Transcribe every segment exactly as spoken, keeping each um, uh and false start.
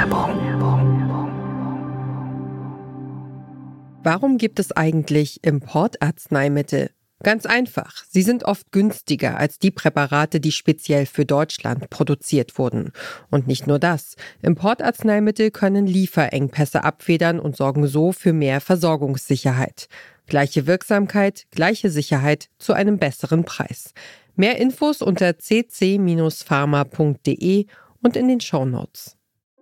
Warum gibt es eigentlich Importarzneimittel? Ganz einfach, sie sind oft günstiger als die Präparate, die speziell für Deutschland produziert wurden. Und nicht nur das, Importarzneimittel können Lieferengpässe abfedern und sorgen so für mehr Versorgungssicherheit. Gleiche Wirksamkeit, gleiche Sicherheit zu einem besseren Preis. Mehr Infos unter c c Bindestrich pharma punkt d e und in den Shownotes.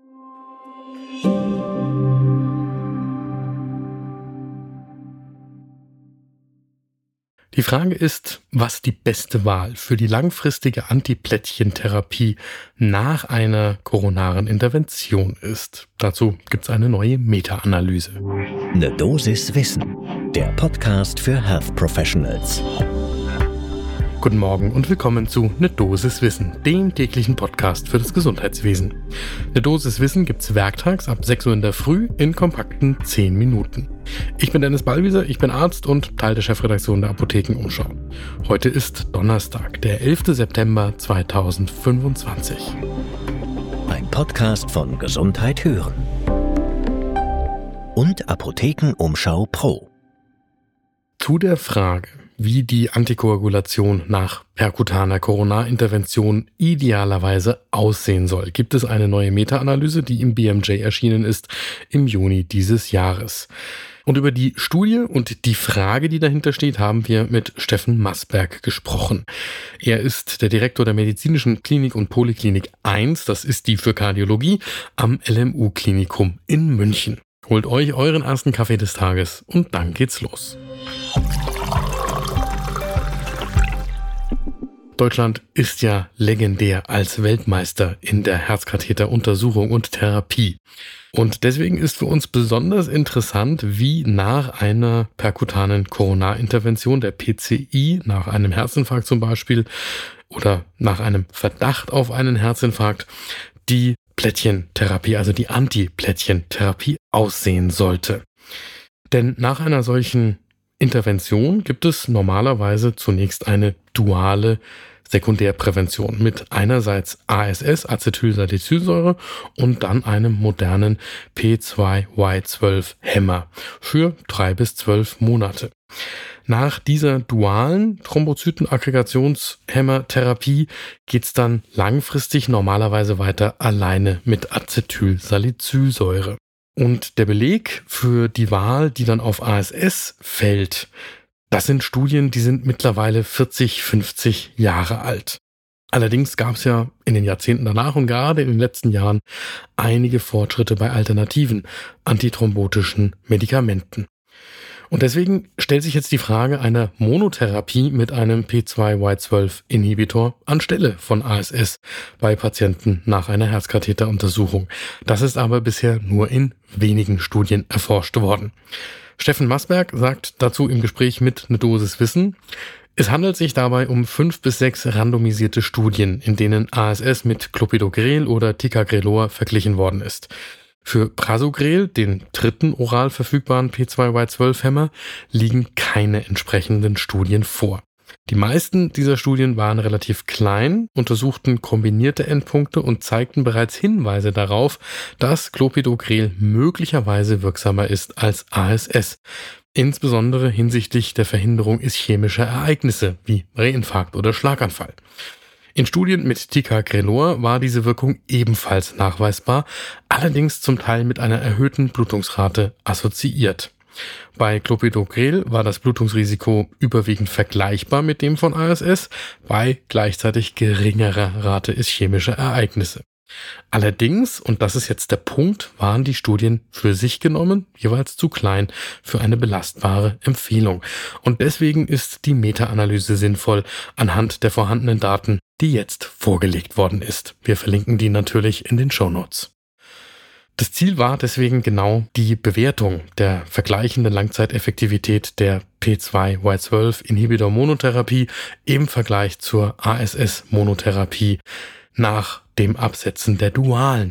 Die Frage ist, was die beste Wahl für die langfristige Antiplättchentherapie nach einer koronaren Intervention ist. Dazu gibt es eine neue Meta-Analyse. Eine Dosis Wissen, der Podcast für Health Professionals. Guten Morgen und willkommen zu Ne Dosis Wissen, dem täglichen Podcast für das Gesundheitswesen. Ne Dosis Wissen gibt's werktags ab sechs Uhr in der Früh in kompakten zehn Minuten. Ich bin Dennis Ballwieser, ich bin Arzt und Teil der Chefredaktion der Apothekenumschau. Heute ist Donnerstag, der elfter September zweitausendfünfundzwanzig. Ein Podcast von Gesundheit hören und Apothekenumschau Pro. Zu der Frage, wie die Antikoagulation nach perkutaner Coronarintervention idealerweise aussehen soll, gibt es eine neue Meta-Analyse, die im B M J erschienen ist im Juni dieses Jahres. Und über die Studie und die Frage, die dahinter steht, haben wir mit Steffen Maßberg gesprochen. Er ist der Direktor der Medizinischen Klinik und Poliklinik eins, das ist die für Kardiologie, am L M U-Klinikum in München. Holt euch euren ersten Kaffee des Tages und dann geht's los. Deutschland ist ja legendär als Weltmeister in der Herzkatheteruntersuchung und Therapie. Und deswegen ist für uns besonders interessant, wie nach einer perkutanen Coronarintervention, der P C I, nach einem Herzinfarkt zum Beispiel oder nach einem Verdacht auf einen Herzinfarkt, die Plättchentherapie, also die Antiplättchentherapie aussehen sollte. Denn nach einer solchen Intervention gibt es normalerweise zunächst eine duale Sekundärprävention mit einerseits A S S, Acetylsalicylsäure, und dann einem modernen P zwei Y zwölf Hämmer für drei bis zwölf Monate. Nach dieser dualen Thrombozytenaggregationshämmertherapie geht's dann langfristig normalerweise weiter alleine mit Acetylsalicylsäure. Und der Beleg für die Wahl, die dann auf A S S fällt, das sind Studien, die sind mittlerweile vierzig, fünfzig Jahre alt. Allerdings gab es ja in den Jahrzehnten danach und gerade in den letzten Jahren einige Fortschritte bei alternativen antithrombotischen Medikamenten. Und deswegen stellt sich jetzt die Frage einer Monotherapie mit einem P zwei Y zwölf Inhibitor anstelle von A S S bei Patienten nach einer Herzkatheteruntersuchung. Das ist aber bisher nur in wenigen Studien erforscht worden. Steffen Maßberg sagt dazu im Gespräch mit Ne Dosis Wissen: Es handelt sich dabei um fünf bis sechs randomisierte Studien, in denen A S S mit Clopidogrel oder Ticagrelor verglichen worden ist. Für Prasugrel, den dritten oral verfügbaren P zwei Y zwölf Hämmer, liegen keine entsprechenden Studien vor. Die meisten dieser Studien waren relativ klein, untersuchten kombinierte Endpunkte und zeigten bereits Hinweise darauf, dass Clopidogrel möglicherweise wirksamer ist als A S S. Insbesondere hinsichtlich der Verhinderung ischämischer Ereignisse wie Reinfarkt oder Schlaganfall. In Studien mit Ticagrelor war diese Wirkung ebenfalls nachweisbar, allerdings zum Teil mit einer erhöhten Blutungsrate assoziiert. Bei Clopidogrel war das Blutungsrisiko überwiegend vergleichbar mit dem von A S S, bei gleichzeitig geringerer Rate ischämischer Ereignisse. Allerdings, und das ist jetzt der Punkt, waren die Studien für sich genommen jeweils zu klein für eine belastbare Empfehlung. Und deswegen ist die Meta-Analyse sinnvoll anhand der vorhandenen Daten, die jetzt vorgelegt worden ist. Wir verlinken die natürlich in den Shownotes. Das Ziel war deswegen genau die Bewertung der vergleichenden Langzeiteffektivität der P zwei Y zwölf Inhibitor Monotherapie im Vergleich zur A S S Monotherapie nach dem Absetzen der dualen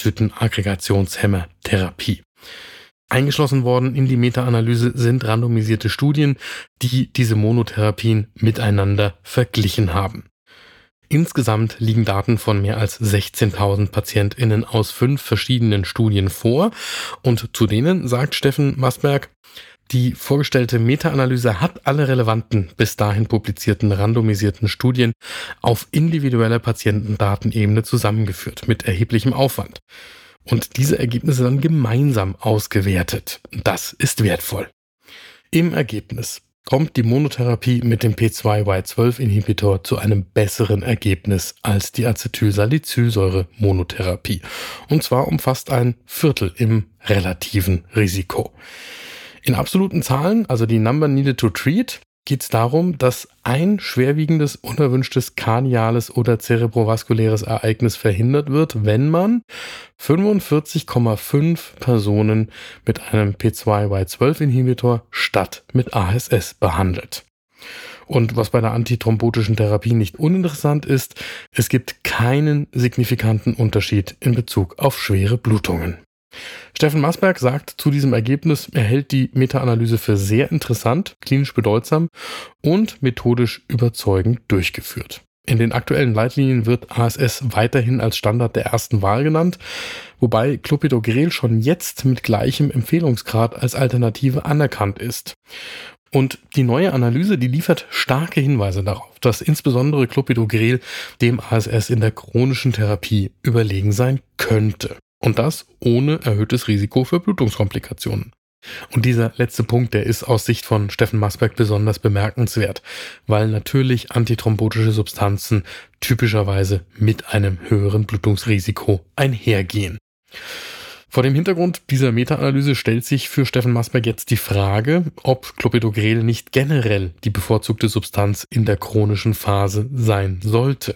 Thrombozytenaggregationshämmertherapie. Eingeschlossen worden in die Meta-Analyse sind randomisierte Studien, die diese Monotherapien miteinander verglichen haben. Insgesamt liegen Daten von mehr als sechzehntausend PatientInnen aus fünf verschiedenen Studien vor. Und zu denen sagt Steffen Masberg, die vorgestellte Meta-Analyse hat alle relevanten, bis dahin publizierten randomisierten Studien auf individueller Patientendatenebene zusammengeführt, mit erheblichem Aufwand. Und diese Ergebnisse dann gemeinsam ausgewertet. Das ist wertvoll. Im Ergebnis kommt die Monotherapie mit dem P zwei Y zwölf Inhibitor zu einem besseren Ergebnis als die Acetylsalicylsäure-Monotherapie. Und zwar um fast ein Viertel im relativen Risiko. In absoluten Zahlen, also die Number Needed to Treat, geht es darum, dass ein schwerwiegendes, unerwünschtes kardiales oder zerebrovaskuläres Ereignis verhindert wird, wenn man fünfundvierzig Komma fünf Personen mit einem P zwei Y zwölf Inhibitor statt mit A S S behandelt. Und was bei der antithrombotischen Therapie nicht uninteressant ist, es gibt keinen signifikanten Unterschied in Bezug auf schwere Blutungen. Steffen Masberg sagt zu diesem Ergebnis, er hält die Meta-Analyse für sehr interessant, klinisch bedeutsam und methodisch überzeugend durchgeführt. In den aktuellen Leitlinien wird A S S weiterhin als Standard der ersten Wahl genannt, wobei Clopidogrel schon jetzt mit gleichem Empfehlungsgrad als Alternative anerkannt ist. Und die neue Analyse, die liefert starke Hinweise darauf, dass insbesondere Clopidogrel dem A S S in der chronischen Therapie überlegen sein könnte. Und das ohne erhöhtes Risiko für Blutungskomplikationen. Und dieser letzte Punkt, der ist aus Sicht von Steffen Masberg besonders bemerkenswert, weil natürlich antithrombotische Substanzen typischerweise mit einem höheren Blutungsrisiko einhergehen. Vor dem Hintergrund dieser Meta-Analyse stellt sich für Steffen Masberg jetzt die Frage, ob Clopidogrel nicht generell die bevorzugte Substanz in der chronischen Phase sein sollte.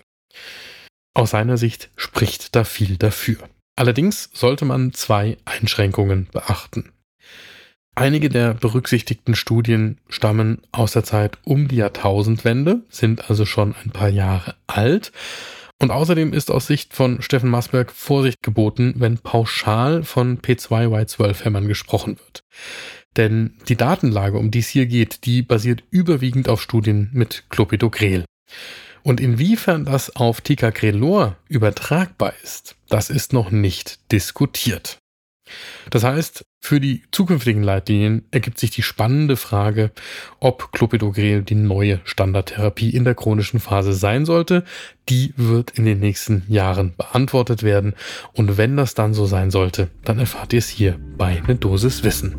Aus seiner Sicht spricht da viel dafür. Allerdings sollte man zwei Einschränkungen beachten. Einige der berücksichtigten Studien stammen aus der Zeit um die Jahrtausendwende, sind also schon ein paar Jahre alt. Und außerdem ist aus Sicht von Steffen Masberg Vorsicht geboten, wenn pauschal von P zwei Y zwölf Hämmern gesprochen wird. Denn die Datenlage, um die es hier geht, die basiert überwiegend auf Studien mit Clopidogrel. Und inwiefern das auf Ticagrelor übertragbar ist, das ist noch nicht diskutiert. Das heißt, für die zukünftigen Leitlinien ergibt sich die spannende Frage, ob Clopidogrel die neue Standardtherapie in der chronischen Phase sein sollte. Die wird in den nächsten Jahren beantwortet werden. Und wenn das dann so sein sollte, dann erfahrt ihr es hier bei Ne Dosis Wissen.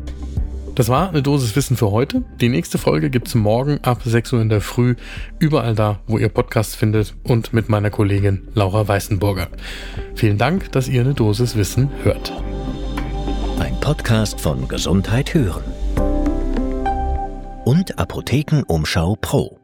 Das war eine Dosis Wissen für heute. Die nächste Folge gibt's morgen ab sechs Uhr in der Früh, überall da, wo ihr Podcasts findet und mit meiner Kollegin Laura Weißenburger. Vielen Dank, dass ihr eine Dosis Wissen hört. Ein Podcast von Gesundheit hören und Apothekenumschau Pro.